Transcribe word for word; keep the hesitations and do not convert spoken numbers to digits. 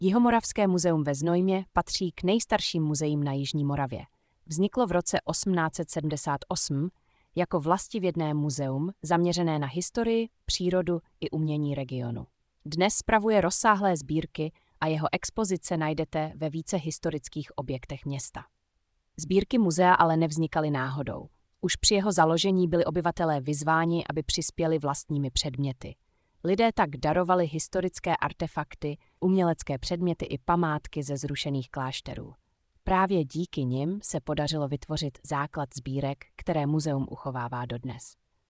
Jihomoravské muzeum ve Znojmě patří k nejstarším muzeím na jižní Moravě. Vzniklo v roce osmnáct set sedmdesát osm jako vlastivědné muzeum zaměřené na historii, přírodu i umění regionu. Dnes spravuje rozsáhlé sbírky a jeho expozice najdete ve více historických objektech města. Sbírky muzea ale nevznikaly náhodou. Už při jeho založení byli obyvatelé vyzváni, aby přispěli vlastními předměty. Lidé tak darovali historické artefakty, umělecké předměty i památky ze zrušených klášterů. Právě díky nim se podařilo vytvořit základ sbírek, které muzeum uchovává dodnes.